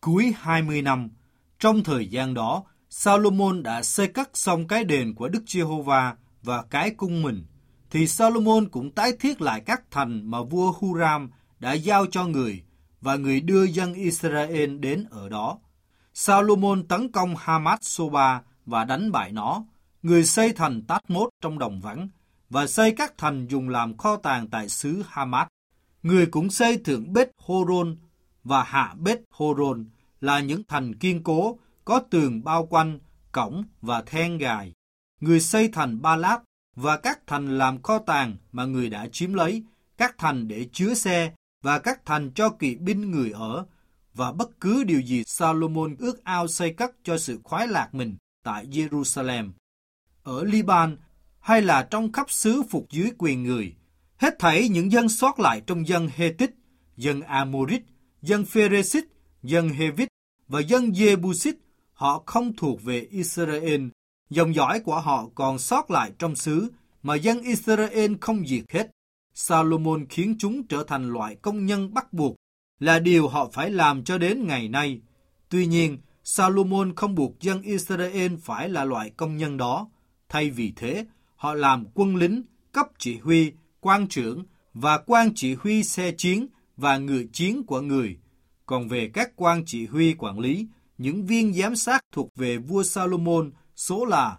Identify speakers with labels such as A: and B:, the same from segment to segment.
A: Cuối 20 năm, trong thời gian đó, Salomon đã xây cất xong cái đền của Đức Giê-hô-va và cái cung mình, thì Salomon cũng tái thiết lại các thành mà vua Huram đã giao cho người, và người đưa dân Israel đến ở đó. Salomon tấn công Hamath-soba và đánh bại nó. Người xây thành Tát-mốt trong đồng vắng, và xây các thành dùng làm kho tàng tại xứ Hamath. Người cũng xây thượng Beth-horon và hạ Beth-horon, là những thành kiên cố, có tường bao quanh, cổng và then gài. Người xây thành Ba-lát và các thành làm kho tàng mà người đã chiếm lấy, các thành để chứa xe và các thành cho kỵ binh người ở, và bất cứ điều gì Salomon ước ao xây cất cho sự khoái lạc mình tại Jerusalem, ở Liban hay là trong khắp xứ phục dưới quyền người. Hết thảy những dân sót lại trong dân Hethit, dân Amorit, dân Pheresit, dân Hevit và dân Jebusit, họ không thuộc về Israel. Dòng dõi của họ còn sót lại trong xứ mà dân Israel không diệt hết. Salomon khiến chúng trở thành loại công nhân bắt buộc, là điều họ phải làm cho đến ngày nay. Tuy nhiên, Salomon không buộc dân Israel phải là loại công nhân đó. Thay vì thế, họ làm quân lính, cấp chỉ huy, quan trưởng và quan chỉ huy xe chiến và ngựa chiến của người. Còn về các quan chỉ huy quản lý, những viên giám sát thuộc về vua Salomon, số là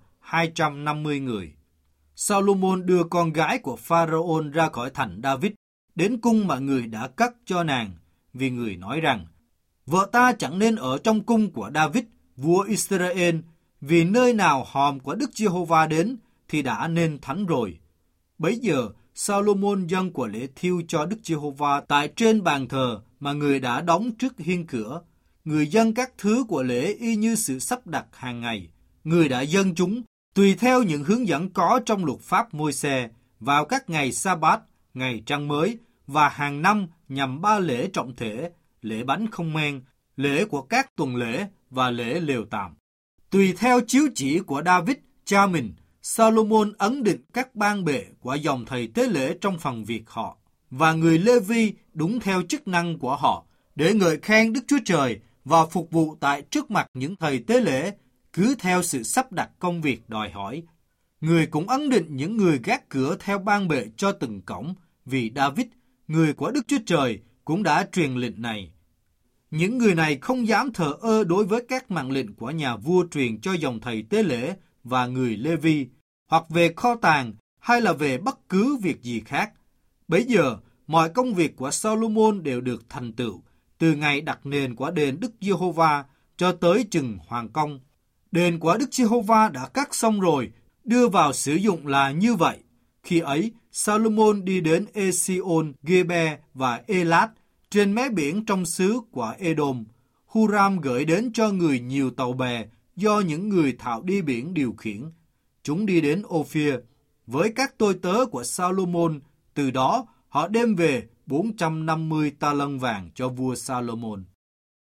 A: 250 người. Salomon đưa con gái của Pharaoh ra khỏi thành David, đến cung mà người đã cất cho nàng, vì người nói rằng, vợ ta chẳng nên ở trong cung của David, vua Israel, vì nơi nào hòm của Đức Giê-hô-va đến thì đã nên thánh rồi. Bấy giờ, Salomon dâng của lễ thiêu cho Đức Giê-hô-va tại trên bàn thờ mà người đã đóng trước hiên cửa. Người dâng các thứ của lễ y như sự sắp đặt hàng ngày. Người đã dâng chúng tùy theo những hướng dẫn có trong luật pháp Môi-se vào các ngày Sa-bát, ngày trăng mới và hàng năm nhằm 3 lễ trọng thể, lễ bánh không men, lễ của các tuần lễ và lễ lều tạm. Tùy theo chiếu chỉ của David, cha mình, Salomon ấn định các ban bệ của dòng thầy tế lễ trong phần việc họ, và người Lê-vi đúng theo chức năng của họ, để ngợi khen Đức Chúa Trời và phục vụ tại trước mặt những thầy tế lễ, cứ theo sự sắp đặt công việc đòi hỏi. Người cũng ấn định những người gác cửa theo ban bệ cho từng cổng, vì David, người của Đức Chúa Trời, cũng đã truyền lệnh này. Những người này không dám thờ ơ đối với các mạng lệnh của nhà vua truyền cho dòng thầy tế lễ và người Lê-vi, hoặc về kho tàng hay là về bất cứ việc gì khác. Bấy giờ, mọi công việc của Salomon đều được thành tựu, từ ngày đặt nền của đền Đức Giê-hô-va cho tới chừng hoàn công. Đền của Đức Giê-hô-va đã cất xong rồi, đưa vào sử dụng là như vậy. Khi ấy, Salomon đi đến Esion, Gebe và Elat, trên mé biển trong xứ của Edom. Huram gửi đến cho người nhiều tàu bè do những người thạo đi biển điều khiển. Chúng đi đến Ophir với các tôi tớ của Salomon. Từ đó, họ đem về 450 ta lân vàng cho vua Salomon.